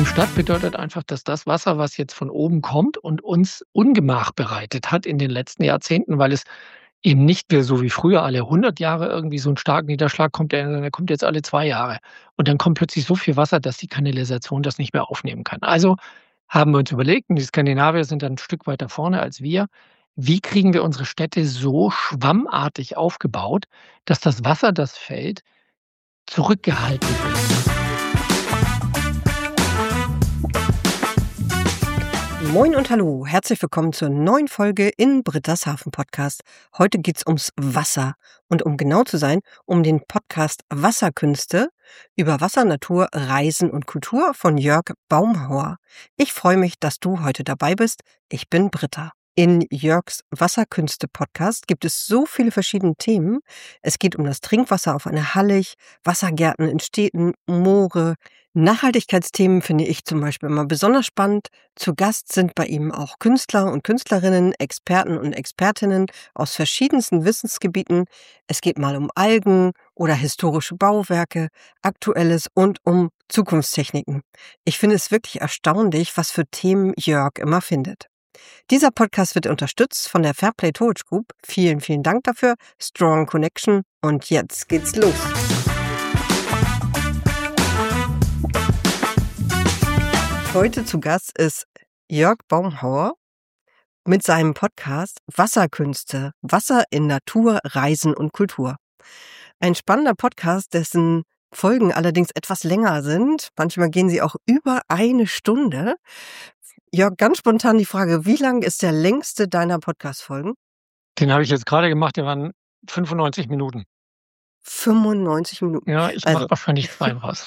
Stadt bedeutet einfach, dass das Wasser, was jetzt von oben kommt und uns Ungemach bereitet hat in den letzten Jahrzehnten, weil es eben nicht mehr so wie früher alle 100 Jahre irgendwie so 'n Starkniederschlag kommt, der kommt jetzt alle 2 Jahre. Und dann kommt plötzlich so viel Wasser, dass die Kanalisation das nicht mehr aufnehmen kann. Also haben wir uns überlegt, und die Skandinavier sind da 'n Stück weiter vorne als wir: Wie kriegen wir unsere Städte so schwammartig aufgebaut, dass das Wasser, das fällt, zurückgehalten wird? Moin und hallo, herzlich willkommen zur neuen Folge in Britta's Hafen Podcast. Heute geht's ums Wasser und um genau zu sein, um den Podcast Wasserkünste über Wasser, Natur, Reisen und Kultur von Jörg Baumhauer. Ich freue mich, dass du heute dabei bist. Ich bin Britta. In Jörgs Wasserkünste-Podcast gibt es so viele verschiedene Themen. Es geht um das Trinkwasser auf einer Hallig, Wassergärten in Städten, Moore. Nachhaltigkeitsthemen finde ich zum Beispiel immer besonders spannend. Zu Gast sind bei ihm auch Künstler und Künstlerinnen, Experten und Expertinnen aus verschiedensten Wissensgebieten. Es geht mal um Algen oder historische Bauwerke, Aktuelles und um Zukunftstechniken. Ich finde es wirklich erstaunlich, was für Themen Jörg immer findet. Dieser Podcast wird unterstützt von der Fairplay Torch Group. Vielen, vielen Dank dafür. Strong Connection. Und jetzt geht's los. Heute zu Gast ist Jörg Baumhauer mit seinem Podcast Wasserkünste, Wasser in Natur, Reisen und Kultur. Ein spannender Podcast, dessen Folgen allerdings etwas länger sind. Manchmal gehen sie auch über 1 Stunde. Jörg, ganz spontan die Frage, wie lang ist der längste deiner Podcast-Folgen? Den habe ich jetzt grade gemacht, der waren 95 Minuten. 95 Minuten. Ja, ich mache wahrscheinlich 2 draus.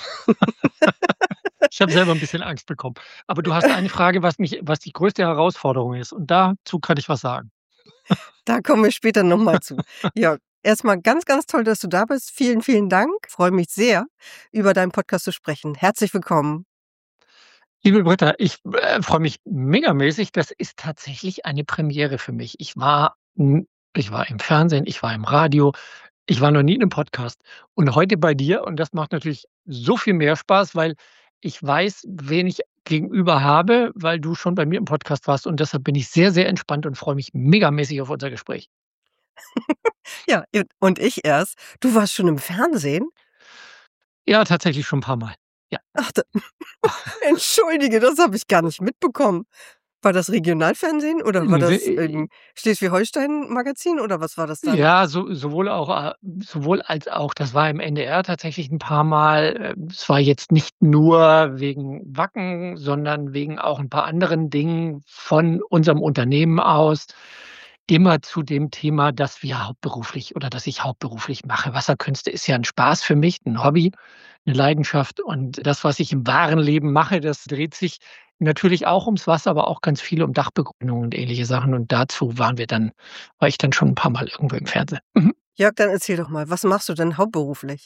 Ich habe selber 'n bisschen Angst bekommen. Aber du hast eine Frage, was die größte Herausforderung ist, und dazu kann ich was sagen. Da kommen wir später noch mal zu. Jörg, erst mal ganz, ganz toll, dass du da bist. Vielen, vielen Dank. Freue mich sehr, über deinen Podcast zu sprechen. Herzlich willkommen. Liebe Britta, ich, freue mich megamäßig. Das ist tatsächlich eine Premiere für mich. Ich war im Fernsehen, ich war im Radio, ich war noch nie in 'nem Podcast und heute bei dir, und das macht natürlich so viel mehr Spaß, weil ich weiß, wen ich gegenüber habe, weil du schon bei mir im Podcast warst, und deshalb bin ich sehr, sehr entspannt und freue mich megamäßig auf unser Gespräch. Ja, und ich erst. Du warst schon im Fernsehen? Ja, tatsächlich schon 'n paarmal. Ja. Ach, entschuldige, das habe ich gar nicht mitbekommen. War das Regionalfernsehen oder war das Schleswig-Holstein-Magazin oder was war das dann? Ja, sowohl als auch. Das war im NDR tatsächlich 'n paarmal. Es war jetzt nicht nur wegen Wacken, sondern wegen auch 'n paar anderen Dingen von unserem Unternehmen aus. Immer zu dem Thema, dass ich hauptberuflich mache. Wasserkünste ist ja 'n Spaß für mich, 'n Hobby, 'ne Leidenschaft, und das, was ich im wahren Leben mache, das dreht sich natürlich auch ums Wasser, aber auch ganz viel um Dachbegrünung und ähnliche Sachen, und dazu war ich dann schon 'n paarmal irgendwo im Fernsehen. Mhm. Jörg, dann erzähl doch mal, was machst du denn hauptberuflich?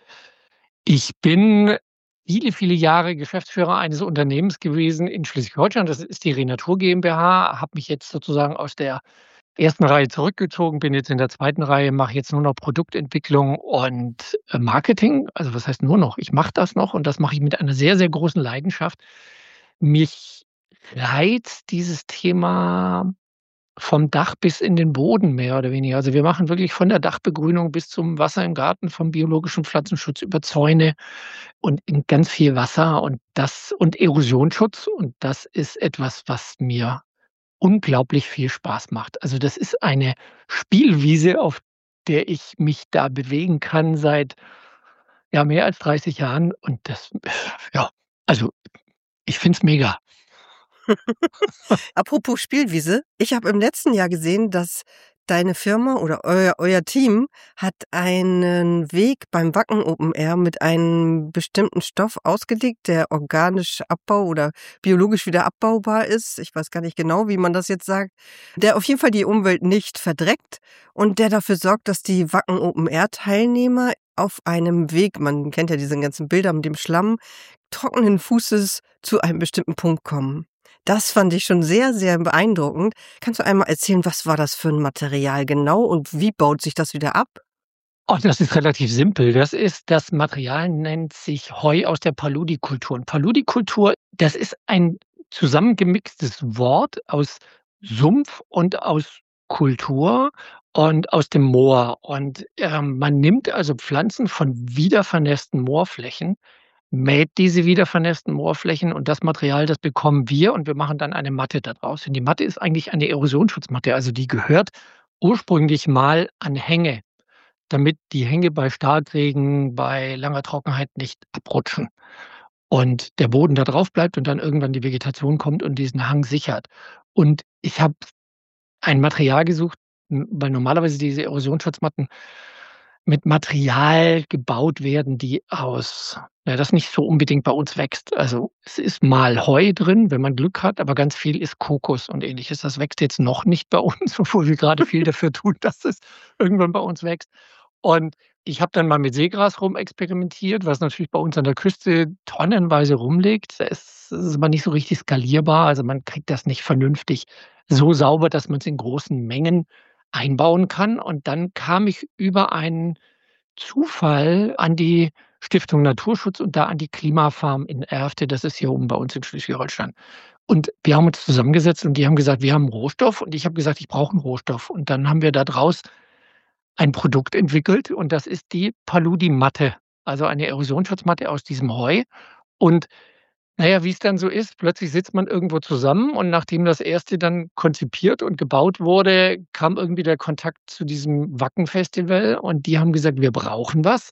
Ich bin viele, viele Jahre Geschäftsführer eines Unternehmens gewesen in Schleswig-Holstein. Das ist die Renatur GmbH, habe mich jetzt sozusagen aus der 1. Reihe zurückgezogen, bin jetzt in der 2. Reihe, mache jetzt nur noch Produktentwicklung und, Marketing. Also, was heißt nur noch? Ich mache das noch, und das mache ich mit einer sehr, sehr großen Leidenschaft. Mich reizt dieses Thema vom Dach bis in den Boden mehr oder weniger. Also, wir machen wirklich von der Dachbegrünung bis zum Wasser im Garten, vom biologischen Pflanzenschutz über Zäune und in ganz viel Wasser und Erosionsschutz. Und das ist etwas, was mir unglaublich viel Spaß macht. Also, das ist eine Spielwiese, auf der ich mich da bewegen kann seit, ja, mehr als 30 Jahren, und das, ja, also, ich finde es mega. Apropos Spielwiese, ich habe im letzten Jahr gesehen, dass deine Firma oder euer Team hat einen Weg beim Wacken Open Air mit einem bestimmten Stoff ausgelegt, der organisch oder biologisch wieder abbaubar ist. Ich weiß gar nicht genau, wie man das jetzt sagt. Der auf jeden Fall die Umwelt nicht verdreckt und der dafür sorgt, dass die Wacken Open Air Teilnehmer auf einem Weg, man kennt ja diese ganzen Bilder mit dem Schlamm, trockenen Fußes zu einem bestimmten Punkt kommen. Das fand ich schon sehr, sehr beeindruckend. Kannst du einmal erzählen, was war das für ein Material genau und wie baut sich das wieder ab? Oh, das ist relativ simpel. Das Material nennt sich Heu aus der Paludikultur. Und Paludikultur Das ist ein zusammengemixtes Wort aus Sumpf und aus Kultur und aus dem Moor. Und, man nimmt also Pflanzen von wiedervernässten Moorflächen, mäht diese wiedervernässten Moorflächen und das Material, das bekommen wir und wir machen dann eine Matte da draus. Und die Matte ist eigentlich eine Erosionsschutzmatte, also die gehört ursprünglich mal an Hänge, damit die Hänge bei Starkregen, bei langer Trockenheit nicht abrutschen und der Boden da drauf bleibt und dann irgendwann die Vegetation kommt und diesen Hang sichert. Und ich habe ein Material gesucht, weil normalerweise diese Erosionsschutzmatten mit Material gebaut werden, die aus das nicht so unbedingt bei uns wächst. Also, es ist mal Heu drin, wenn man Glück hat, aber ganz viel ist Kokos und Ähnliches. Das wächst jetzt noch nicht bei uns, obwohl wir gerade viel dafür tun, dass es irgendwann bei uns wächst. Und ich habe dann mal mit Seegras rumexperimentiert, was natürlich bei uns an der Küste tonnenweise rumliegt. Es ist aber nicht so richtig skalierbar. Also, man kriegt das nicht vernünftig so sauber, dass man's in großen Mengen einbauen kann. Und dann kam ich über einen Zufall an die Stiftung Naturschutz und da an die Klimafarm in Erfte. Das ist hier oben bei uns in Schleswig-Holstein. Und wir haben uns zusammengesetzt und die haben gesagt: „Wir haben 'n Rohstoff." Und ich habe gesagt: „Ich brauche 'n Rohstoff." Und dann haben wir da draus ein Produkt entwickelt und das ist die Paludi-Matte, also eine Erosionsschutzmatte aus diesem Heu. Und na ja, wie's dann so ist, plötzlich sitzt man irgendwo zusammen und nachdem das erste dann konzipiert und gebaut wurde, kam irgendwie der Kontakt zu diesem Wacken-Festival und die haben gesagt: „Wir brauchen was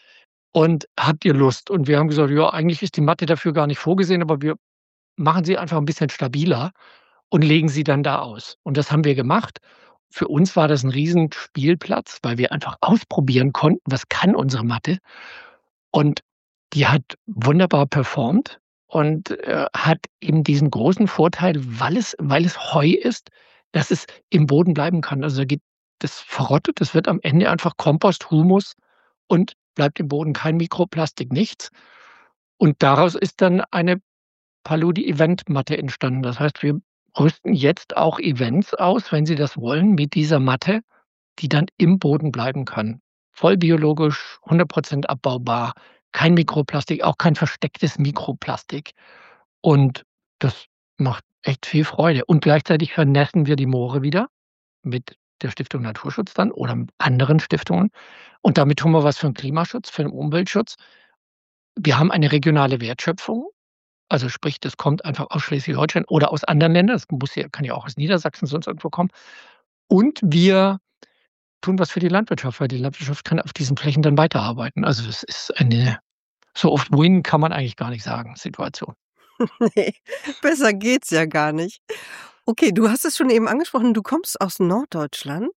und habt ihr Lust?" Und wir haben gesagt: „Ja, eigentlich ist die Matte dafür gar nicht vorgesehen, aber wir machen sie einfach 'n bisschen stabiler und legen sie dann da aus." Und das haben wir gemacht. Für uns war das 'n Riesenspielplatz, weil wir einfach ausprobieren konnten, was kann unsere Matte? Und die hat wunderbar performt und, hat eben diesen großen Vorteil, weil es Heu ist, dass es im Boden bleiben kann. Also, da geht das verrottet, das wird am Ende einfach Kompost, Humus und bleibt im Boden, kein Mikroplastik, nichts. Und daraus ist dann eine Paludi-Event-Matte entstanden. Das heißt, wir rüsten jetzt auch Events aus, wenn sie das wollen, mit dieser Matte, die dann im Boden bleiben kann. Voll biologisch, 100% abbaubar, kein Mikroplastik, auch kein verstecktes Mikroplastik. Und das macht echt viel Freude. Und gleichzeitig vernässen wir die Moore wieder mit der Stiftung Naturschutz dann oder mit anderen Stiftungen. Und damit tun wir was für 'n Klimaschutz, für 'n Umweltschutz. Wir haben eine regionale Wertschöpfung, also sprich, das kommt einfach aus Schleswig-Holstein oder aus anderen Ländern. Das muss ja kann ja auch aus Niedersachsen sonst irgendwo kommen. Und wir tun was für die Landwirtschaft, weil die Landwirtschaft kann auf diesen Flächen dann weiterarbeiten. Also, es ist eine so oft Win kann man eigentlich gar nicht sagen, Situation. Ne, besser geht's ja gar nicht. Okay, du hast es schon eben angesprochen, du kommst aus Norddeutschland.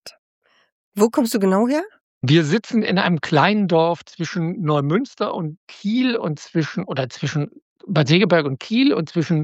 Wo kommst du genau her? Wir sitzen in einem kleinen Dorf zwischen Neumünster und Kiel und zwischen Bad Segeberg und Kiel und zwischen,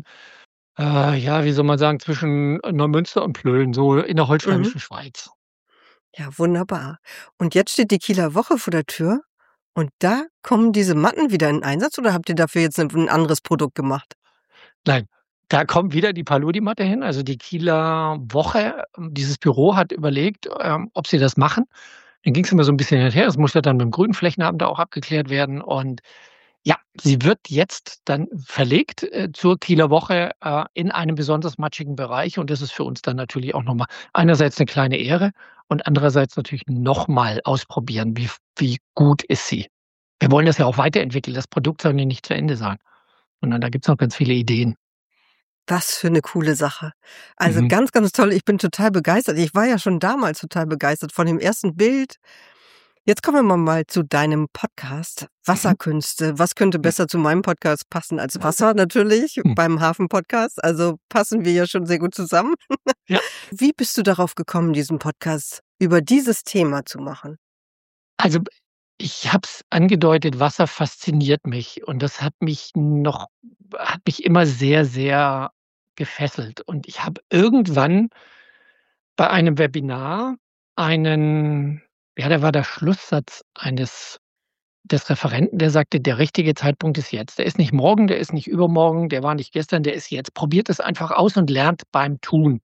ja, wie soll man sagen, zwischen Neumünster und Plön, so in der Mhm. holsteinischen Schweiz. Ja, wunderbar. Und jetzt steht die Kieler Woche vor der Tür und da kommen diese Matten wieder in Einsatz oder habt ihr dafür jetzt 'n anderes Produkt gemacht? Nein, da kommt wieder die Paludi-Matte hin. Also, die Kieler Woche dieses Büro hat überlegt, ob sie das machen. Dann ging's immer so 'n bisschen hin und her. Das muss ja dann mit'm Grünflächenamt auch abgeklärt werden. Und ja, sie wird jetzt dann verlegt, zur Kieler Woche, in einem besonders matschigen Bereich. Und das ist für uns dann natürlich auch noch mal einerseits 'ne kleine Ehre und andererseits natürlich noch mal ausprobieren, wie gut ist sie. Wir wollen das ja auch weiterentwickeln. Das Produkt soll ja nicht zu Ende sein, sondern da gibt's noch ganz viele Ideen. Was für 'ne coole Sache. Also, Mhm. ganz, ganz toll. Ich bin total begeistert. Ich war ja schon damals total begeistert von dem ersten Bild. Jetzt kommen wir mal zu deinem Podcast Mhm. Wasserkünste. Was könnte Hm. besser zu meinem Podcast passen als Wasser natürlich Hm. beim Hafen-Podcast? Also, passen wir ja schon sehr gut zusammen. Ja. Wie bist du darauf gekommen, diesen Podcast über dieses Thema zu machen? Also, ich habe es angedeutet, Wasser fasziniert mich und das hat mich immer sehr, sehr gefesselt. Und ich habe irgendwann bei einem Webinar einen da war der Schlusssatz des Referenten, der sagte: „Der richtige Zeitpunkt ist jetzt. Der ist nicht morgen, der ist nicht übermorgen, der war nicht gestern, der ist jetzt. Probiert es einfach aus und lernt beim Tun."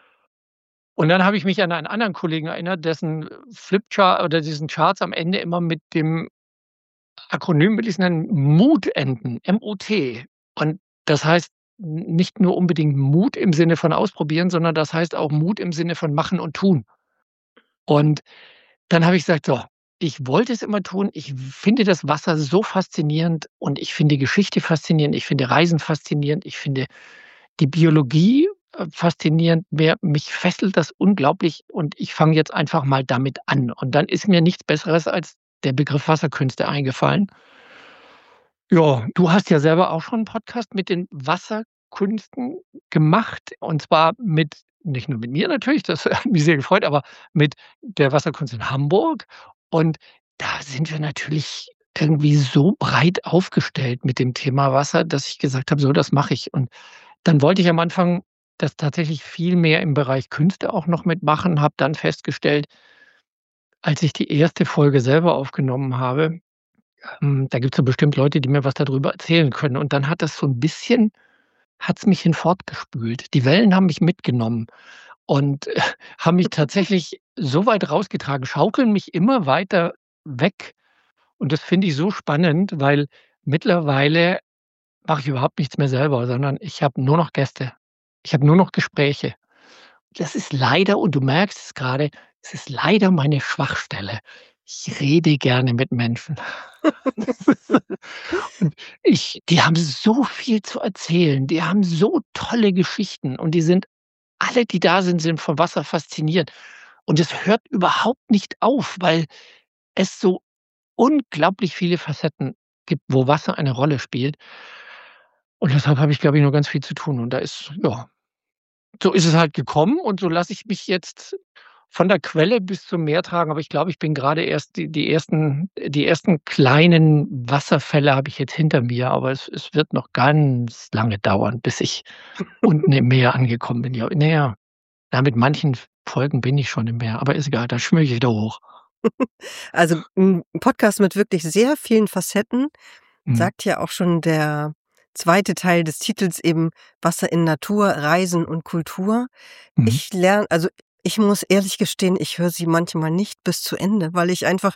Und dann habe ich mich an einen anderen Kollegen erinnert, dessen Flipchart oder diesen Charts am Ende immer mit dem Akronym will ich's nennen, MOOT enden, M-O-T. Und das heißt nicht nur unbedingt Mut im Sinne von ausprobieren, sondern das heißt auch Mut im Sinne von machen und tun. Und dann habe ich gesagt: „So, ich wollte es immer tun. Ich finde das Wasser so faszinierend und ich finde Geschichte faszinierend. Ich finde Reisen faszinierend. Ich finde die Biologie, faszinierend. Mich fesselt das unglaublich und ich fange jetzt einfach mal damit an.“ Und dann ist mir nichts Besseres als der Begriff Wasserkünste eingefallen. Ja, du hast ja selber auch schon 'n Podcast mit den Wasserkünsten gemacht und zwar mit nicht nur mit mir natürlich, das hat mich sehr gefreut, aber mit der Wasserkunst in Hamburg. Und da sind wir natürlich irgendwie so breit aufgestellt mit dem Thema Wasser, dass ich gesagt habe: „So, das mache ich.“ Und dann wollte ich am Anfang das tatsächlich viel mehr im Bereich Künste auch noch mitmachen, habe dann festgestellt, als ich die erste Folge selber aufgenommen habe, da gibt's ja bestimmt Leute, die mir was dadrüber erzählen können. Und dann hat das so 'n bisschen hat's mich hinfortgespült. Die Wellen haben mich mitgenommen und, haben mich tatsächlich so weit rausgetragen, schaukeln mich immer weiter weg. Und das finde ich so spannend, weil mittlerweile mache ich überhaupt nichts mehr selber, sondern ich habe nur noch Gäste. Ich habe nur noch Gespräche. Das ist leider und du merkst es grade, es ist leider meine Schwachstelle. Ich rede gerne mit Menschen. Und die haben so viel zu erzählen. Die haben so tolle Geschichten und die sind alle, die da sind, sind vom Wasser fasziniert. Und es hört überhaupt nicht auf, weil es so unglaublich viele Facetten gibt, wo Wasser eine Rolle spielt. Und deshalb habe ich, glaube ich, noch ganz viel zu tun. Und da ist ja, so ist es halt gekommen und so lasse ich mich jetzt von der Quelle bis zum Meer tragen. Aber ich glaube, ich bin grade erst die ersten kleinen Wasserfälle habe ich jetzt hinter mir, aber es wird noch ganz lange dauern, bis ich unten im Meer angekommen bin. Ja, na ja, ja, mit manchen Folgen bin ich schon im Meer, aber ist egal, dann schwimme ich wieder hoch. Also 'n Podcast mit wirklich sehr vielen Facetten, Mhm. sagt ja auch schon der zweite Teil des Titels eben „Wasser in Natur, Reisen und Kultur“. Mhm. Ich muss ehrlich gestehen, ich höre sie manchmal nicht bis zu Ende, weil ich einfach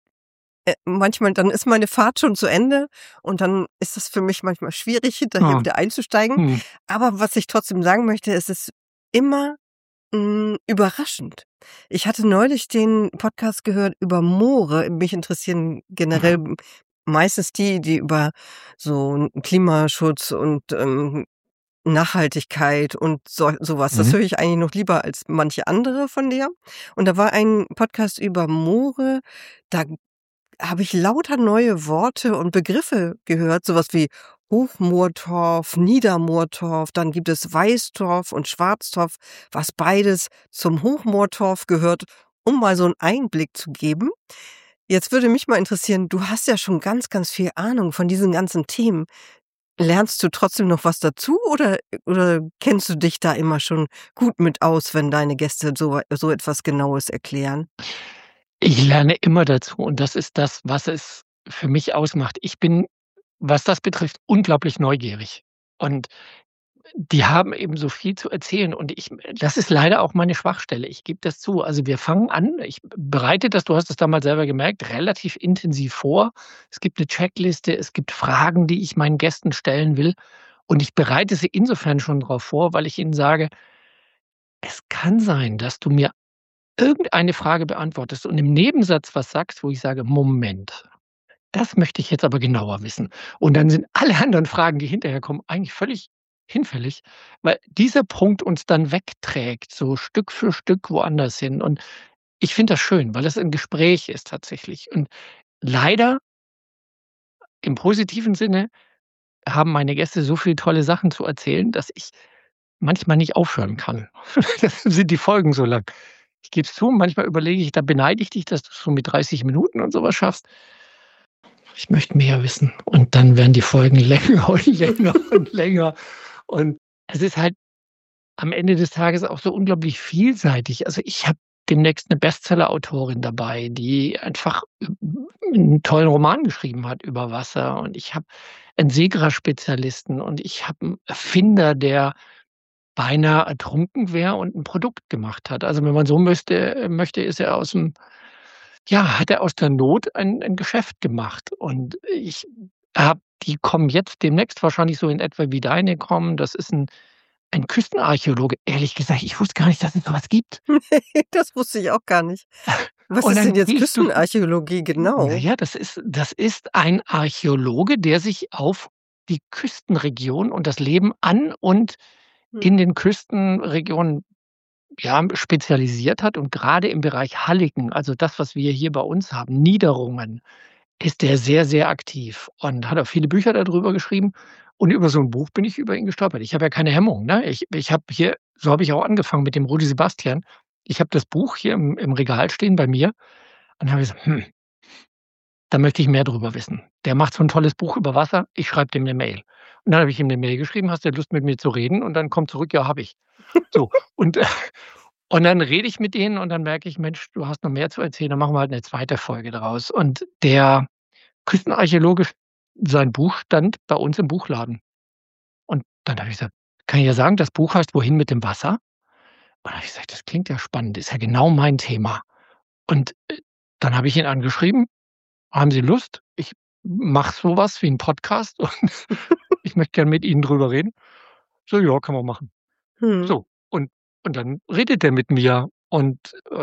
manchmal dann ist meine Fahrt schon zu Ende und dann ist es für mich manchmal schwierig, hinterher Ah, wieder einzusteigen. mhm. Aber was ich trotzdem sagen möchte, es ist immer überraschend. Ich hatte neulich den Podcast gehört über Moore. Mich interessieren generell meistens die über so 'n Klimaschutz und, Nachhaltigkeit und so was. Das Mhm. höre ich eigentlich noch lieber als manche andere von dir. Und da war ein Podcast über Moore, da habe ich lauter neue Worte und Begriffe gehört, so was wie Hochmoortorf, Niedermoortorf, dann gibt es Weißtorf und Schwarztorf, was beides zum Hochmoortorf gehört, um mal so 'n Einblick zu geben. Jetzt würde mich mal interessieren, du hast ja schon ganz viel Ahnung von diesen ganzen Themen. Lernst du trotzdem noch was dazu oder kennst du dich da immer schon gut mit aus, wenn deine Gäste so etwas Genaues erklären? Ich lerne immer dazu und das ist das, was es für mich ausmacht. Ich bin, was das betrifft, unglaublich neugierig und die haben eben so viel zu erzählen und das ist leider auch meine Schwachstelle. Ich gebe das zu. Also, wir fangen an, ich bereite das, du hast es damals selber gemerkt, relativ intensiv vor. Es gibt 'ne Checkliste, es gibt Fragen, die ich meinen Gästen stellen will und ich bereite sie insofern schon drauf vor, weil ich ihnen sage: „Es kann sein, dass du mir irgendeine Frage beantwortest und im Nebensatz was sagst, wo ich sage: ‚Moment, das möchte ich jetzt aber genauer wissen.‘“ Und dann sind alle anderen Fragen, die hinterher kommen, eigentlich völlig hinfällig, weil dieser Punkt uns dann wegträgt, so Stück für Stück woanders hin. Und ich finde das schön, weil das 'n Gespräch ist tatsächlich. Und leider im positiven Sinne haben meine Gäste so viel tolle Sachen zu erzählen, dass ich manchmal nicht aufhören kann. Dafür sind die Folgen so lang. Ich gebe es zu, manchmal überlege ich, da beneide ich dich, dass du's so mit 30 Minuten und so was schaffst. Ich möchte mehr wissen und dann werden die Folgen länger und länger und länger. Und es ist halt am Ende des Tages auch so unglaublich vielseitig. Also, ich habe demnächst 'ne Bestsellerautorin dabei, die einfach 'n tollen Roman geschrieben hat über Wasser und ich habe 'n Segra-Spezialisten und ich habe 'n Erfinder, der beinahe ertrunken wäre und 'n Produkt gemacht hat. Also, wenn man so möchte, ist er hat er aus der Not ein Geschäft gemacht. Und ich Die kommen jetzt demnächst wahrscheinlich so in etwa wie deine kommen. Das ist ein Küstenarchäologe. Ehrlich gesagt, ich wusste gar nicht, dass es so was gibt. Das wusste ich auch gar nicht. Was Und ist denn dann jetzt gehe ich durch die Küstenarchäologie na genau? ja, das ist ein Archäologe, der sich auf die Küstenregion und das Leben an und Hm. in den Küstenregionen, ja, spezialisiert hat und grade im Bereich Halligen, also das, was wir hier bei uns haben, Niederungen, ist der sehr, sehr aktiv und hat auch viele Bücher da drüber geschrieben. Und über so 'n Buch bin ich über ihn gestolpert. Ich habe ja keine Hemmung, ne? Ich habe hier so habe ich auch angefangen mit dem Rudi Sebastian. Ich habe das Buch hier im Regal stehen bei mir und habe gesagt: „Hm, da möchte ich mehr drüber wissen. Der macht so 'n tolles Buch über Wasser, ich schreibe dem 'ne Mail.“ Und dann habe ich ihm 'ne Mail geschrieben: „Hast du Lust, mit mir zu reden?“ Und dann kommt zurück: „Ja, habe ich.“ So, und und dann rede ich mit denen und dann merke ich: „Mensch, du hast noch mehr zu erzählen, dann machen wir halt 'ne zweite Folge draus.“ Und der Küstenarchäologe, sein Buch stand bei uns im Buchladen. Und dann habe ich gesagt: „Kann ich ja sagen, das Buch heißt ‚Wohin mit dem Wasser?‘“ Und dann habe ich gesagt: „Das klingt ja spannend, ist ja genau mein Thema.“ Und, dann habe ich ihn angeschrieben: „Haben Sie Lust? Ich mache so was wie 'n Podcast und ich möchte gern mit Ihnen drüber reden.“ So: „Ja, können wir machen.“ Mhm. So, und dann redet der mit mir und,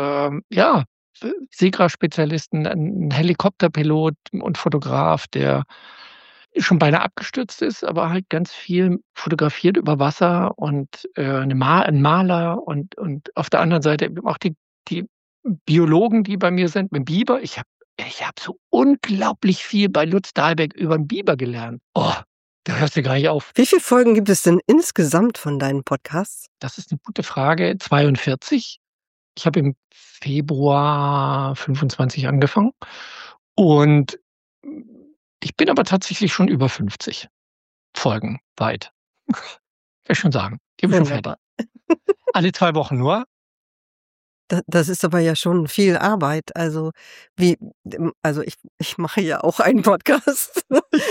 ja, Seegrassspezialisten, 'n Helikopterpilot und Fotograf, der schon beinahe abgestürzt ist, aber halt ganz viel fotografiert über Wasser und, 'n Maler und auf der anderen Seite eben auch die Biologen, die bei mir sind, mit Biber. Ich habe so unglaublich viel bei Lutz Dahlbeck über 'n Biber gelernt. Oh, da hörst du gar nicht auf. Wie viele Folgen gibt es denn insgesamt von deinen Podcasts? Das ist 'ne gute Frage. 42. Ich habe im Februar 25 angefangen und, ich bin aber tatsächlich schon über 50 Folgen weit. Kann ich schon sagen. Die habe ich schon fertig. Wunderbar. Alle 2 Wochen nur. Das ist aber ja schon viel Arbeit. Also, wie also, ich mache ja auch einen Podcast.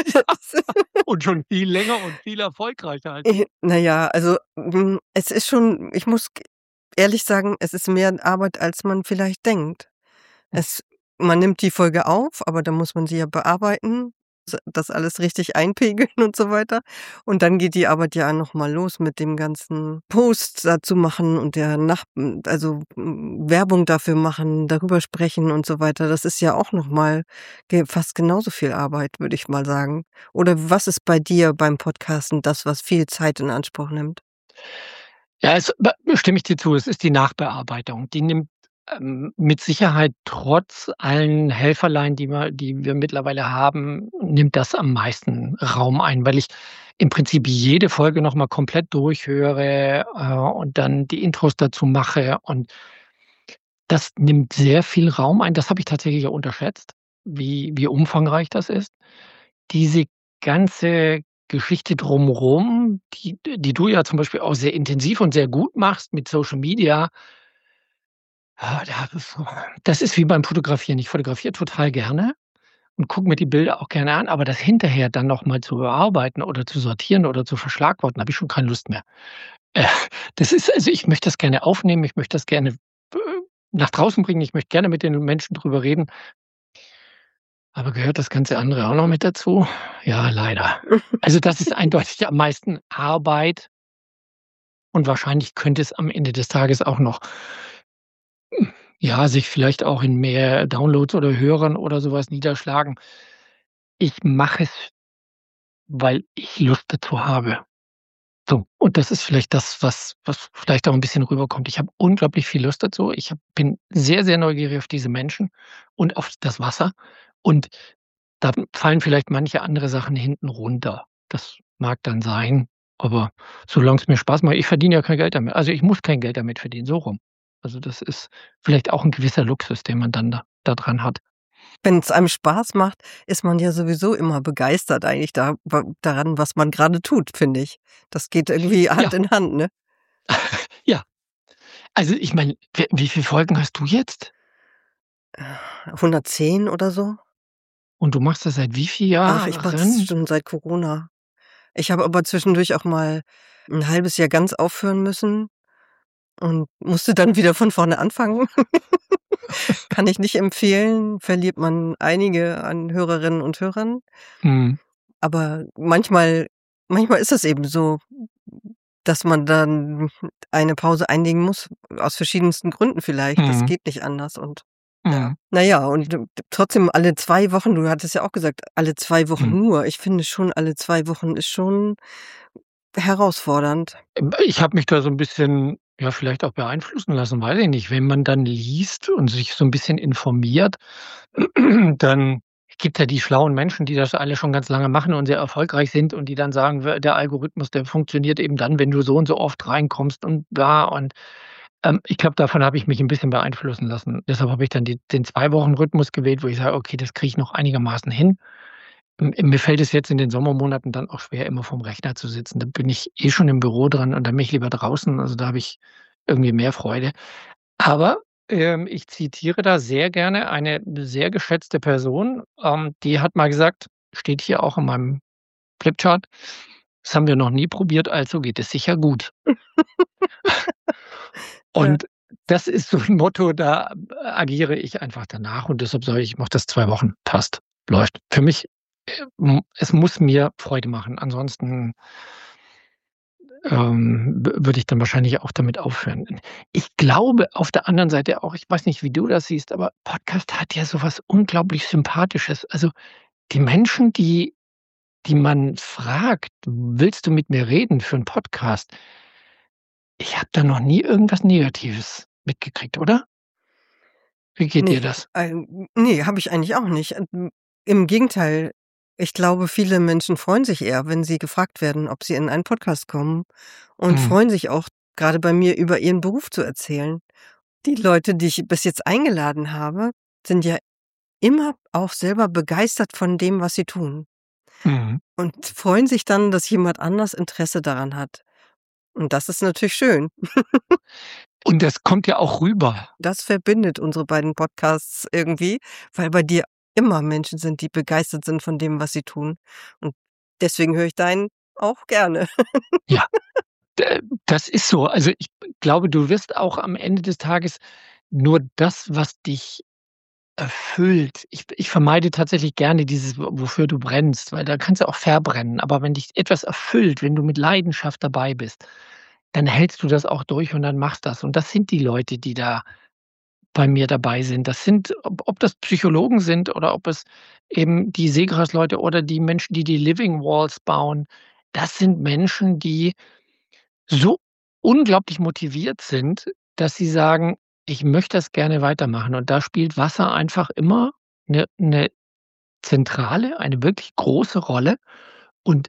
Und schon viel länger und viel erfolgreicher als du. Na ja, also, es ist schon ich muss g ehrlich sagen, es ist mehr Arbeit, als man vielleicht denkt. Hm. Es Man nimmt die Folge auf, aber dann muss man sie ja bearbeiten, das alles richtig einpegeln und so weiter. Und dann geht die Arbeit ja noch mal los mit dem ganzen Post dazu machen und der Werbung dafür machen, darüber sprechen und so weiter. Das ist ja auch noch mal fast genauso viel Arbeit, würde ich mal sagen. Oder was ist bei dir beim Podcasten das, was viel Zeit in Anspruch nimmt? Ja, es ba stimme ich dir zu, es ist die Nachbearbeitung. Die nimmt, mit Sicherheit trotz allen Helferlein, die wir mittlerweile haben, nimmt das am meisten Raum ein, weil ich im Prinzip jede Folge noch mal komplett durchhöre, und dann die Intros dazu mache und das nimmt sehr viel Raum ein. Das habe ich tatsächlich auch unterschätzt, wie umfangreich das ist. Diese ganze Geschichte drumherum, die du ja zum Beispiel auch sehr intensiv und sehr gut machst mit Social Media, das ist wie beim Fotografieren. Ich fotografiere total gerne und gucke mir die Bilder auch gerne an, aber das hinterher dann noch mal zu bearbeiten oder zu sortieren oder zu verschlagworten, habe ich schon keine Lust mehr. Äh, ich möchte das gerne aufnehmen, ich möchte das gerne, äh, nach draußen bringen, ich möchte gerne mit den Menschen drüber reden. Aber gehört das ganze andere auch noch mit dazu? Ja, leider. Also, das ist eindeutig am meisten Arbeit und wahrscheinlich könnte es am Ende des Tages auch noch, ja, sich vielleicht auch in mehr Downloads oder Hörern oder so was niederschlagen. Ich mache es, weil ich Lust dazu habe. So, und das ist vielleicht das, was vielleicht auch 'n bisschen rüberkommt. Ich habe unglaublich viel Lust dazu. Bin sehr, sehr neugierig auf diese Menschen und auf das Wasser und da fallen vielleicht manche andere Sachen hinten runter. Das mag dann sein, aber solang's mir Spaß macht, ich verdiene ja kein Geld damit. Also, ich muss kein Geld damit verdienen, so rum. Also, das ist vielleicht auch 'n gewisser Luxus, den man dann da dran hat. Wenn es einem Spaß macht, ist man ja sowieso immer begeistert eigentlich daran, was man gerade tut, finde ich. Das geht irgendwie Hand Ja, in Hand, ne? ja. Also, ich meine, wie viele Folgen hast du jetzt? 110 oder so? Und du machst das seit wie viel Ach, ich mache das Jahren? schon seit Corona. Ich habe aber zwischendurch auch mal ein halbes Jahr ganz aufhören müssen und musste dann wieder von vorne anfangen. Kann ich nicht empfehlen, verliert man einige an Hörerinnen und Hörern. Mhm. aber manchmal ist es eben so, dass man dann eine Pause einlegen muss, aus verschiedensten Gründen vielleicht. Das Mhm. geht nicht anders und ja. Mhm. Na ja, und trotzdem alle 2 Wochen, du hattest ja auch gesagt, alle 2 Wochen Mhm. nur. Ich finde schon, alle 2 Wochen ist schon herausfordernd. Ich habe mich da so 'n bisschen, ja, vielleicht auch beeinflussen lassen, weiß ich nicht. Wenn man dann liest und sich so 'n bisschen informiert, dann gibt's ja die schlauen Menschen, die das alle schon ganz lange machen und sehr erfolgreich sind und die dann sagen: „W Der Algorithmus, der funktioniert eben dann, wenn du so und so oft reinkommst und bla“ und, ich glaube, davon habe ich mich 'n bisschen beeinflussen lassen. Deshalb habe ich dann den 2 Wochen-Rhythmus gewählt, wo ich sage: „Okay, das kriege ich noch einigermaßen hin.“ Mir fällt es jetzt in den Sommermonaten dann auch schwer, immer vorm Rechner zu sitzen. Da bin ich eh schon im Büro dran und dann bin ich lieber draußen. Also, da habe ich irgendwie mehr Freude. Aber, ich zitiere da sehr gerne eine sehr geschätzte Person, die hat mal gesagt, steht hier auch in meinem Flipchart: „Das haben wir noch nie probiert, also geht es sicher gut.“ Ja. Und das ist so 'n Motto, da agiere ich einfach danach und deshalb sage ich: „Ich mache das 2 Wochen, passt, läuft.“ Für mich, es muss mir Freude machen. Ansonsten, würde ich dann wahrscheinlich auch damit aufhören. Ich glaube auf der anderen Seite auch, ich weiß nicht, wie du das siehst, aber Podcast hat ja so was unglaublich Sympathisches. Also, die Menschen, die man fragt: „Willst du mit mir reden für 'n Podcast?“ Ich habe da noch nie irgendwas Negatives mitgekriegt, oder? Wie geht dir Ne, das? ne, habe ich eigentlich auch nicht. Im Gegenteil, ich glaube, viele Menschen freuen sich eher, wenn sie gefragt werden, ob sie in einen Podcast kommen und Mhm, freuen sich auch, grade bei mir über ihren Beruf zu erzählen. Die Leute, die ich bis jetzt eingeladen habe, sind ja immer auch selber begeistert von dem, was sie tun mhm. und freuen sich dann, dass jemand anders Interesse daran hat. Und das ist natürlich schön. Und das kommt ja auch rüber. Das verbindet unsere beiden Podcasts irgendwie, weil bei dir immer Menschen sind, die begeistert sind von dem, was sie tun. Und deswegen höre ich deinen auch gerne. Ja, das ist so. Also, ich glaube, du wirst auch am Ende des Tages nur das, was dich erfüllt. Ich vermeide tatsächlich gerne dieses, wofür du brennst, weil da kannst du auch verbrennen. Aber wenn dich etwas erfüllt, wenn du mit Leidenschaft dabei bist, dann hältst du das auch durch und dann machst das. Und das sind die Leute, die da bei mir dabei sind. Das sind, ob das Psychologen sind oder ob es eben die Seegras-Leute oder die Menschen, die die Living Walls bauen. Das sind Menschen, die so unglaublich motiviert sind, dass sie sagen: „Ich möchte das gerne weitermachen.“ Und da spielt Wasser einfach immer eine zentrale, eine wirklich große Rolle. Und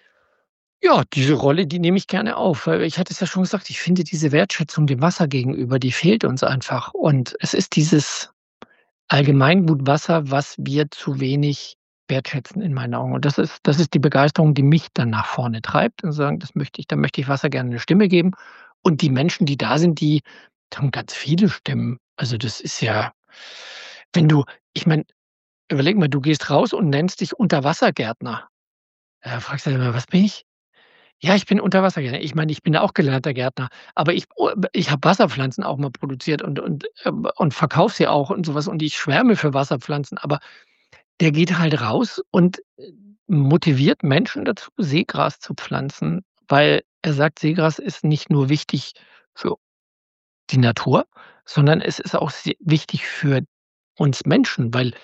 ja, diese Rolle, die nehme ich gerne auf, weil ich hatte es ja schon gesagt, ich finde diese Wertschätzung dem Wasser gegenüber, die fehlt uns einfach. Und es ist dieses Allgemeingut Wasser, was wir zu wenig wertschätzen in meinen Augen. Und das ist die Begeisterung, die mich dann nach vorne treibt und sagen: Da möchte ich Wasser gerne 'ne Stimme geben.“ Und die Menschen, die da sind, die haben ganz viele Stimmen. Also, das ist ja, wenn du, ich meine, überleg mal, du gehst raus und nennst dich Unterwassergärtner. Fragst du dich immer: „Was bin ich?“ Ja, ich bin Unterwassergärtner. Ich meine, ich bin auch gelernter Gärtner, aber ich habe Wasserpflanzen auch mal produziert und verkaufe sie auch und so was und ich schwärme für Wasserpflanzen, aber der geht halt raus und, motiviert Menschen dazu, Seegras zu pflanzen, weil er sagt, Seegras ist nicht nur wichtig für die Natur, sondern es ist auch wichtig für uns Menschen, weil,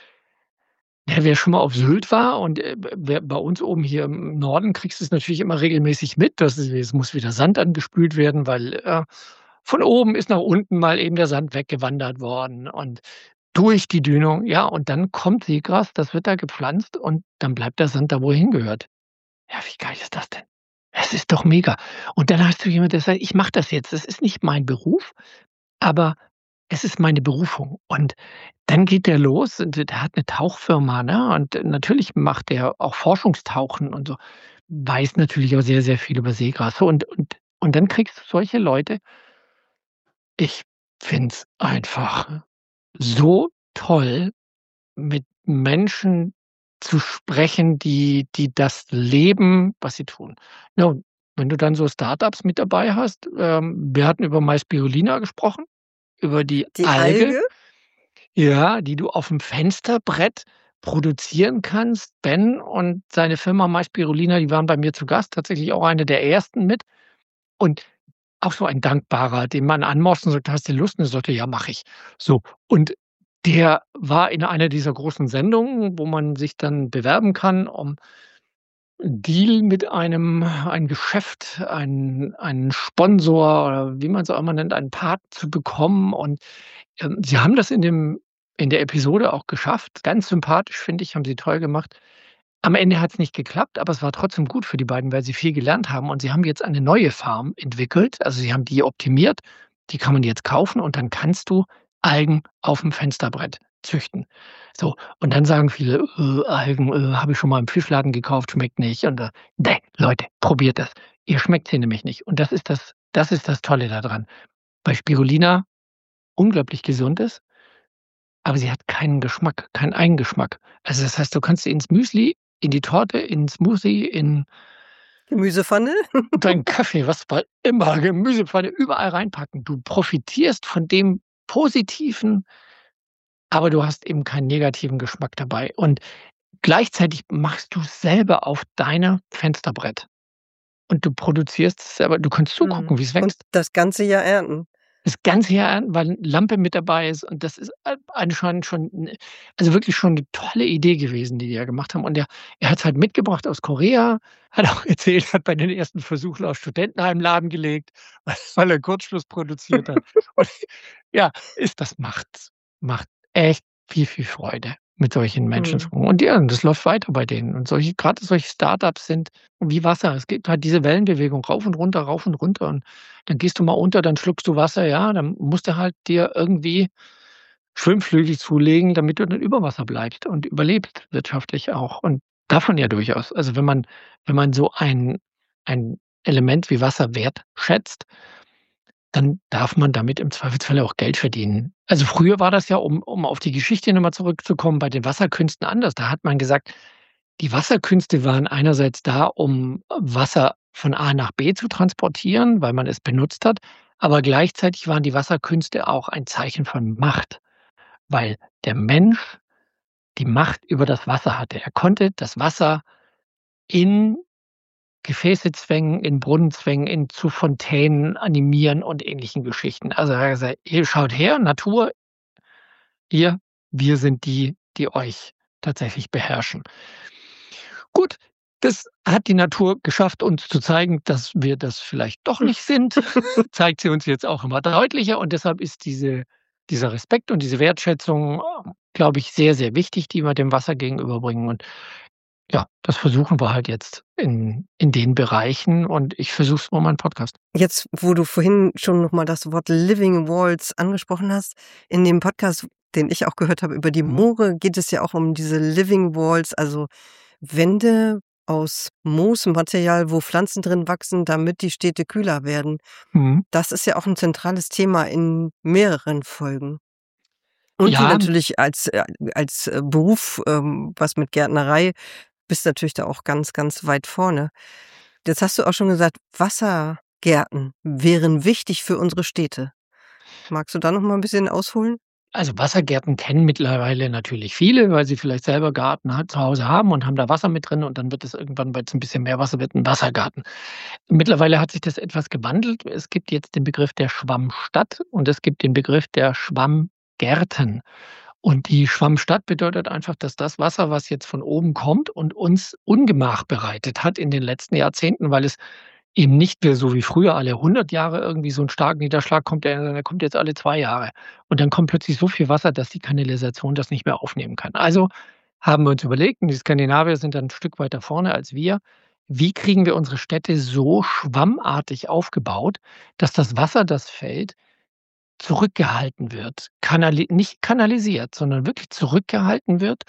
ja, wer schon mal auf Sylt war und, wer bei uns oben hier im Norden kriegst du's natürlich immer regelmäßig mit, dass es muss wieder Sand angespült werden, weil, von oben ist nach unten mal eben der Sand weggewandert worden und durch die Dünung, ja, und dann kommt Seegras, das wird da gepflanzt und dann bleibt der Sand da, wo er hingehört. Ja, wie geil ist das denn? Es ist doch mega. Und dann hast du jemand, der sagt: „Ich mache das jetzt. Das ist nicht mein Beruf, aber es ist meine Berufung.“ Und dann geht der los und der hat 'ne Tauchfirma, ne? Und natürlich macht der auch Forschungstauchen und so, weiß natürlich auch sehr, sehr viel über Seegras. So und dann kriegst du solche Leute. Ich finde es einfach so toll, mit Menschen zu sprechen, die das leben, was sie tun. Ja, und wenn du dann so Startups mit dabei hast, wir hatten über MySpirulina gesprochen, über die Die Alge, Alge? ja, die du auf'm Fensterbrett produzieren kannst. Ben und seine Firma myspirulina, die waren bei mir zu Gast, tatsächlich auch eine der ersten mit. Und auch so ein dankbarer, den man anmorst und sagt: „Hast du Lust?" Und er sagte: „Ja, mache ich." So, und der war in einer dieser großen Sendungen, wo man sich dann bewerben kann um 'n Deal mit ein Geschäft, einen Sponsor oder wie man's auch immer nennt, einen Partner zu bekommen. Und, sie haben das in der Episode auch geschafft. Ganz sympathisch, finde ich, haben sie toll gemacht. Am Ende hat's nicht geklappt, aber es war trotzdem gut für die beiden, weil sie viel gelernt haben und sie haben jetzt eine neue Farm entwickelt. Also, sie haben die optimiert, die kann man jetzt kaufen und dann kannst du Algen aufm Fensterbrett züchten. So, und dann sagen viele: Algen, habe ich schon mal im Fischladen gekauft, schmeckt nicht." Und, ne, Leute, probiert das. Ihr schmeckt sie nämlich nicht. Und das ist das Tolle da dran. Bei Spirulina unglaublich Gesundes, aber sie hat keinen Geschmack, keinen Eigengeschmack. Also, das heißt, du kannst sie ins Müsli, in die Torte, in Smoothie, in Gemüsepfanne? deinen Kaffee, was war immer, Gemüsepfanne, überall reinpacken. Du profitierst von dem Positiven, aber du hast eben keinen negativen Geschmack dabei. Und gleichzeitig machst du's selber auf deinem Fensterbrett und du produzierst es selber. Du kannst Mhm. zugucken, wie's Und wächst. das ganze Jahr ernten. Das ganze Jahr ernten, weil Lampe mit dabei ist und das ist anscheinend schon 'ne also wirklich schon 'ne tolle Idee gewesen, die da gemacht haben. Und er hat's halt mitgebracht aus Korea, hat auch erzählt, hat bei den ersten Versuchen aufs Studentenheim lahmgelegt, weil er Kurzschluss produziert hat. Und ja, das macht echt viel, viel Freude, mit solchen Menschen zu Mhm. und ja, das läuft weiter bei denen. Und grade solche Start-ups sind wie Wasser. Es gibt halt diese Wellenbewegung rauf und runter. Und dann gehst du mal unter, dann schluckst du Wasser, ja, dann musst du halt dir irgendwie Schwimmflügel zulegen, damit du dann über Wasser bleibst und überlebst wirtschaftlich auch. Und davon ja durchaus. Also, wenn man so ein Element wie Wasser wertschätzt, dann darf man damit im Zweifelsfall auch Geld verdienen. Also, früher war das ja, um auf die Geschichte noch mal zurückzukommen, bei den Wasserkünsten anders. Da hat man gesagt, die Wasserkünste waren einerseits da, um Wasser von A nach B zu transportieren, weil man es benutzt hat, aber gleichzeitig waren die Wasserkünste auch ein Zeichen von Macht, weil der Mensch die Macht über das Wasser hatte. Er konnte das Wasser in Gefäße zwängen, in Brunnen zwängen, zu Fontänen animieren und ähnlichen Geschichten. Also, er hat gesagt: „Ihr schaut her, Natur, hier, wir sind die, die euch tatsächlich beherrschen." Gut, das hat die Natur geschafft, uns zu zeigen, dass wir das vielleicht doch nicht sind. Zeigt sie uns jetzt auch immer deutlicher und deshalb ist dieser Respekt und diese Wertschätzung, glaube ich, sehr, sehr wichtig, die wir dem Wasser gegenüberbringen. Und ja, das versuchen wir halt jetzt in den Bereichen und ich versuche es über meinen Podcast. Jetzt, wo du vorhin schon noch mal das Wort Living Walls angesprochen hast, in dem Podcast, den ich auch gehört habe über die Mhm. Moore, geht es ja auch um diese Living Walls, also Wände aus Moosmaterial, wo Pflanzen drin wachsen, damit die Städte kühler werden. Mhm. Das ist ja auch 'n zentrales Thema in mehreren Folgen. Und du Ja, natürlich als Beruf, was mit Gärtnerei bist natürlich da auch ganz, ganz weit vorne. Jetzt hast du auch schon gesagt, Wassergärten wären wichtig für unsere Städte. Magst du da noch mal 'n bisschen ausholen? also Wassergärten kennen mittlerweile natürlich viele, weil sie vielleicht selber Garten zu Hause haben und haben da Wasser mit drin und dann wird es irgendwann, weil's 'n bisschen mehr Wasser wird, 'n Wassergarten. Mittlerweile hat sich das etwas gewandelt. Es gibt jetzt den Begriff der Schwammstadt und es gibt den Begriff der Schwammgärten. Und die Schwammstadt bedeutet einfach, dass das Wasser, was jetzt von oben kommt und uns Ungemach bereitet hat in den letzten Jahrzehnten, weil es eben nicht mehr so wie früher alle 100 Jahre irgendwie so 'n Starkniederschlag kommt, der kommt jetzt alle 2 Jahre. Und dann kommt plötzlich so viel Wasser, dass die Kanalisation das nicht mehr aufnehmen kann. Also haben wir uns überlegt, und die Skandinavier sind da 'n Stück weiter vorne als wir: Wie kriegen wir unsere Städte so schwammartig aufgebaut, dass das Wasser, das fällt, zurückgehalten wird, nicht kanalisiert, sondern wirklich zurückgehalten wird,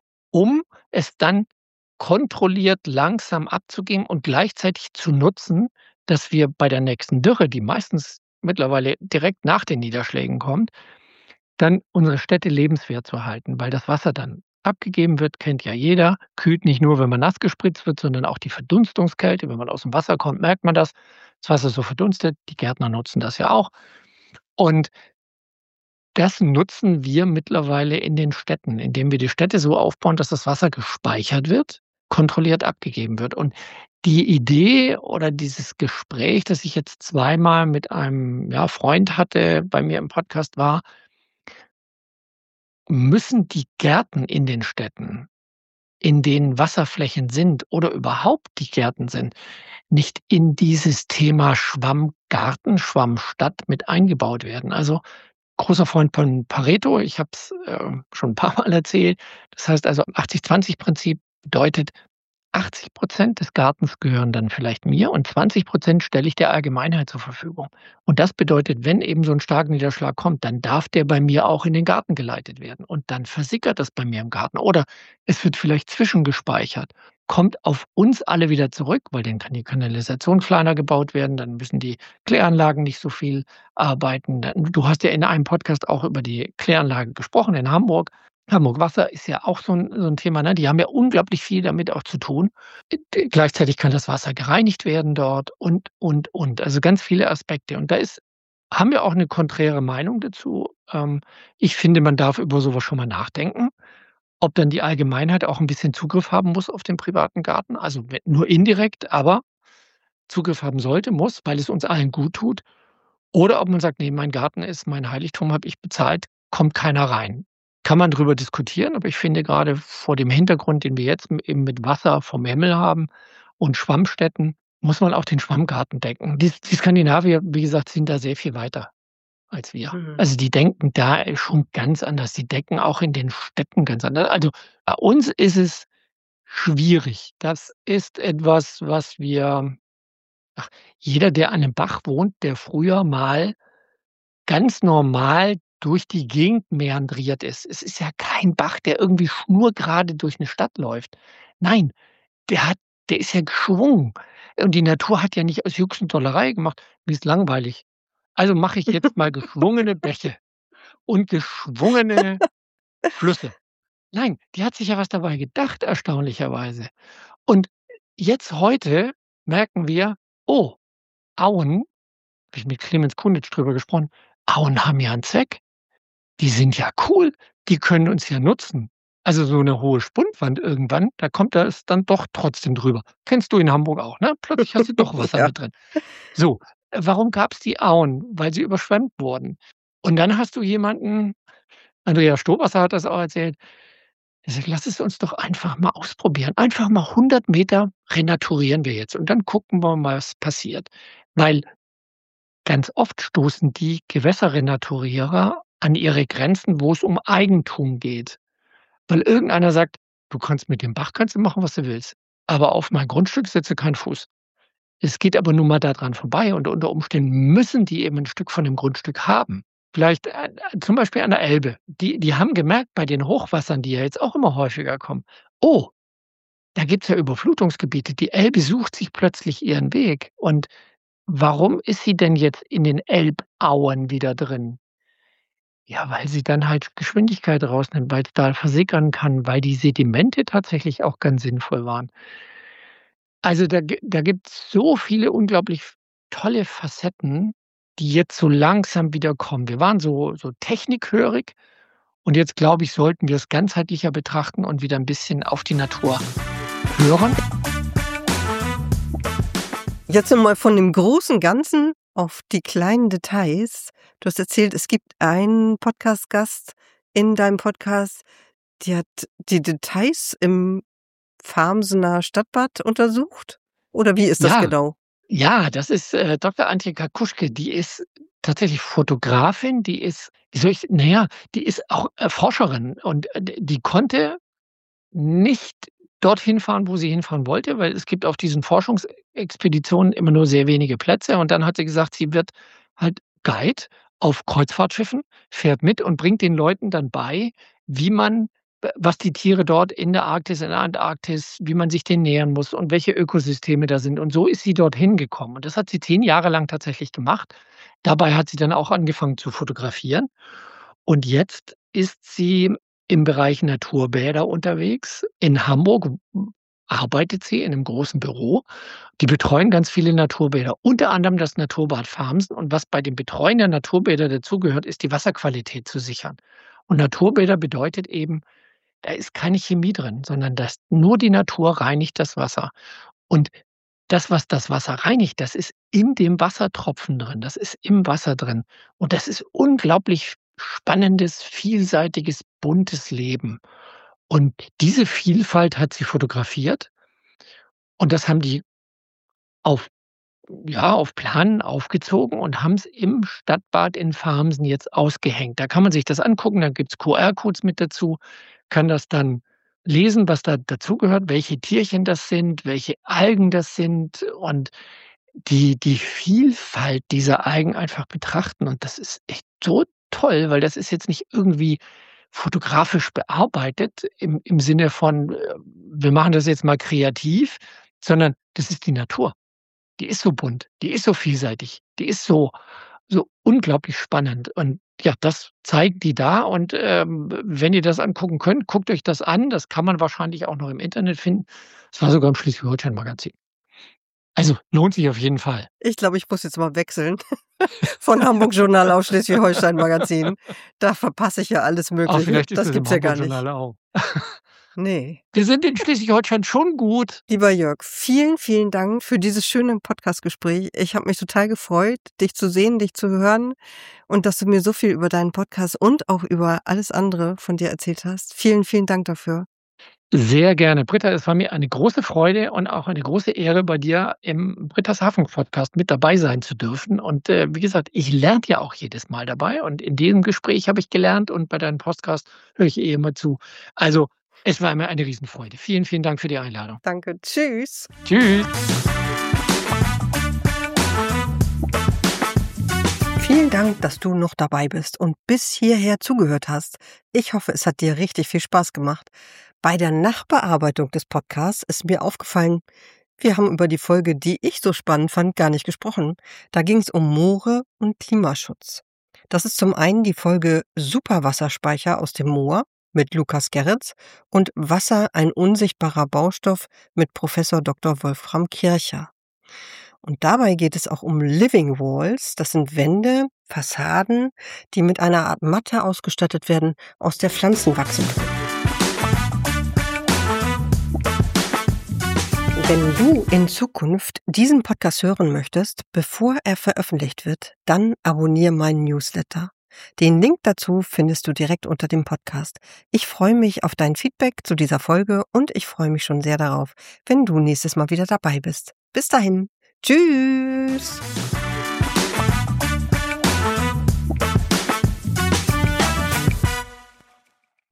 um es dann kontrolliert langsam abzugeben und gleichzeitig zu nutzen, dass wir bei der nächsten Dürre, die meistens mittlerweile direkt nach den Niederschlägen kommt, dann unsere Städte lebenswert zu halten, weil das Wasser dann abgegeben wird, kennt ja jeder, kühlt nicht nur, wenn man nass gespritzt wird, sondern auch die Verdunstungskälte. Wenn man aus dem Wasser kommt, merkt man das. Das Wasser so verdunstet. Die Gärtner nutzen das ja auch. Und das nutzen wir mittlerweile in den Städten, indem wir die Städte so aufbauen, dass das Wasser gespeichert wird, kontrolliert abgegeben wird. Und die Idee oder dieses Gespräch, das ich jetzt zweimal mit einem, ja, Freund hatte, bei mir im Podcast war: Müssen die Gärten in den Städten, in denen Wasserflächen sind oder überhaupt die Gärten sind, nicht in dieses Thema Schwammgarten, Schwammstadt mit eingebaut werden? Also, großer Freund von Pareto, ich habe es, schon ein paar Mal erzählt. Das heißt also 80-20-Prinzip bedeutet, 80 des Gartens gehören dann vielleicht mir und 20 stelle ich der Allgemeinheit zur Verfügung. Und das bedeutet, wenn eben so 'n Starkniederschlag kommt, dann darf der bei mir auch in den Garten geleitet werden. Und dann versickert das bei mir im Garten oder es wird vielleicht zwischengespeichert, kommt auf uns alle wieder zurück, weil dann kann die Kanalisation kleiner gebaut werden, dann müssen die Kläranlagen nicht so viel arbeiten. Dann du hast ja in einem Podcast auch über die Kläranlage gesprochen in Hamburg. Hamburg Wasser ist ja auch so 'n Thema, ne? Die haben ja unglaublich viel damit auch zu tun. Gleichzeitig kann das Wasser gereinigt werden dort und. Also, ganz viele Aspekte. Und da haben wir auch 'ne konträre Meinung dazu. Ich finde, man darf über so was schon mal nachdenken, ob dann die Allgemeinheit auch 'n bisschen Zugriff haben muss auf den privaten Garten. Also, we nur indirekt, aber Zugriff haben sollte, muss, weil es uns allen guttut. Oder ob man sagt: „Ne, mein Garten ist mein Heiligtum, habe ich bezahlt, kommt keiner rein.“ Kann man drüber diskutieren, aber ich finde grade vor dem Hintergrund, den wir jetzt eben mit Wasser vom Himmel haben und Schwammstätten, muss man auch den Schwammgarten denken. Die Skandinavier, wie gesagt, sind da sehr viel weiter als wir. Mhm. Also, die denken da, schon ganz anders. Die denken auch in den Städten ganz anders. Also, bei uns ist es schwierig. Das ist etwas, was wir ach, jeder, der an 'nem Bach wohnt, der früher mal ganz normal durch die Gegend meandriert ist. Es ist ja kein Bach, der irgendwie schnurgerade durch 'ne Stadt läuft. Nein, der hat der ist ja geschwungen. Und die Natur hat ja nicht aus Jux und Dollerei gemacht: „Mir ist langweilig. Also mache ich jetzt mal geschwungene Bäche und geschwungene Flüsse.“ Nein, die hat sich ja was dabei gedacht, erstaunlicherweise. Und jetzt heute merken wir: „Oh, Auen“, habe ich mit Clemens Kunitz drüber gesprochen, „Auen haben ja 'n Zweck. Die sind ja cool, die können uns ja nutzen.“ Also, so 'ne hohe Spundwand irgendwann, da kommt das dann doch trotzdem drüber. Kennst du in Hamburg auch, ne? Plötzlich hast du doch Wasser Ja. mit drin. So, warum gab's die Auen? Weil sie überschwemmt wurden. Und dann hast du jemanden, Andreas Stobasser hat das auch erzählt, er sagt: „Lass es uns doch einfach mal ausprobieren. Einfach mal 100 renaturieren wir jetzt und dann gucken wir mal, was passiert.“ Weil ganz oft stoßen die Gewässerrenaturierer an ihre Grenzen, wo es um Eigentum geht. Weil irgendeiner sagt: „Du kannst mit dem Bach kannst du machen, was du willst, aber auf mein Grundstück setze keinen Fuß.“ Es geht aber nun mal da dran vorbei und unter Umständen müssen die eben 'n Stück von dem Grundstück haben. Vielleicht, zum Beispiel an der Elbe. Die haben gemerkt bei den Hochwassern, die ja jetzt auch immer häufiger kommen: „Oh, da gibt's ja Überflutungsgebiete. Die Elbe sucht sich plötzlich ihren Weg.“ Und warum ist sie denn jetzt in den Elbauen wieder drin? Ja, weil sie dann halt Geschwindigkeit rausnimmt, weil's da versickern kann, weil die Sedimente tatsächlich auch ganz sinnvoll waren. Also, da gibt's so viele unglaublich tolle Facetten, die jetzt so langsam wieder kommen. Wir waren so technikhörig und jetzt, glaube ich, sollten wir es ganzheitlicher betrachten und wieder 'n bisschen auf die Natur hören. Jetzt noch mal von dem großen Ganzen auf die kleinen Details. Du hast erzählt, es gibt einen Podcast-Gast in deinem Podcast, die hat die Details im Farmsener Stadtbad untersucht? Oder wie ist das Ja, genau? ja, das ist, Dr. Antje Kakuschke, die ist tatsächlich Fotografin, die ist wie soll ich na ja, die ist auch, Forscherin und, die konnte nicht dorthin fahren, wo sie hinfahren wollte, weil es gibt auf diesen Forschungsexpeditionen immer nur sehr wenige Plätze. Und dann hat sie gesagt, sie wird halt Guide auf Kreuzfahrtschiffen, fährt mit und bringt den Leuten dann bei, wie man was die Tiere dort in der Arktis, in der Antarktis, wie man sich denen nähern muss und welche Ökosysteme da sind. Und so ist sie dorthin gekommen. Und das hat sie 10 Jahre lang tatsächlich gemacht. Dabei hat sie dann auch angefangen zu fotografieren. Und jetzt ist sie im Bereich Naturbäder unterwegs in Hamburg, arbeitet sie in einem großen Büro. Die betreuen ganz viele Naturbäder, unter anderem das Naturbad Farmsen. Und was bei dem Betreuen der Naturbäder dazugehört, ist die Wasserqualität zu sichern. Und Naturbäder bedeutet eben, da ist keine Chemie drin, sondern nur die Natur reinigt das Wasser. Und das, was das Wasser reinigt, das ist in dem Wassertropfen drin, das ist im Wasser drin. Und das ist unglaublich spannendes, vielseitiges, buntes Leben. Und diese Vielfalt hat sie fotografiert und das haben die auf auf Planen aufgezogen und haben es im Stadtbad in Farmsen jetzt ausgehängt. Da kann man sich das angucken, da gibt's QR-Codes mit dazu, kann das dann lesen, was da dazugehört, welche Tierchen das sind, welche Algen das sind und die Vielfalt dieser Algen einfach betrachten. Und das ist echt so toll, weil das ist jetzt nicht irgendwie fotografisch bearbeitet im Sinne von, wir machen das jetzt mal kreativ, sondern das ist die Natur. Die ist so bunt, die ist so vielseitig, die ist so unglaublich spannend. Und ja, das zeigen die da und, wenn ihr das angucken könnt, guckt euch das an. Das kann man wahrscheinlich auch noch im Internet finden. Es war sogar im Schleswig-Holstein-Magazin. Also, lohnt sich auf jeden Fall. Ich glaube, ich muss jetzt mal wechseln von Hamburg Journal auf Schleswig-Holstein Magazin. Da verpasse ich ja alles Aber Mögliche. vielleicht ist Das es im gibt's ja gar nicht. Hamburg-Journal auch. Ne. Wir sind in Schleswig-Holstein schon gut. Lieber Jörg, vielen, vielen Dank für dieses schöne Podcastgespräch. Ich habe mich total gefreut, dich zu sehen, dich zu hören und dass du mir so viel über deinen Podcast und auch über alles andere von dir erzählt hast. Vielen, vielen Dank dafür. Sehr gerne. Britta, es war mir eine große Freude und auch eine große Ehre, bei dir im Brittas Hafen-Podcast mit dabei sein zu dürfen. Und, wie gesagt, ich lerne ja auch jedes Mal dabei und in diesem Gespräch habe ich gelernt und bei deinem Podcast höre ich immer zu. Also, es war mir eine Riesenfreude. Vielen, vielen Dank für die Einladung. Danke. Tschüss. Tschüss. Vielen Dank, dass du noch dabei bist und bis hierher zugehört hast. Ich hoffe, es hat dir richtig viel Spaß gemacht. Bei der Nachbearbeitung des Podcasts ist mir aufgefallen, wir haben über die Folge, die ich so spannend fand, gar nicht gesprochen. Da ging es um Moore und Klimaschutz. Das ist zum einen die Folge Superwasserspeicher aus dem Moor mit Lukas Gerritz und Wasser, ein unsichtbarer Baustoff mit Professor Dr. Wolfram Kircher. Und dabei geht es auch um Living Walls. Das sind Wände, Fassaden, die mit einer Art Matte ausgestattet werden, aus der Pflanzen wachsen können. Wenn du in Zukunft diesen Podcast hören möchtest, bevor er veröffentlicht wird, dann abonniere meinen Newsletter. Den Link dazu findest du direkt unter dem Podcast. Ich freue mich auf dein Feedback zu dieser Folge und ich freue mich schon sehr darauf, wenn du nächstes Mal wieder dabei bist. Bis dahin. Tschüss!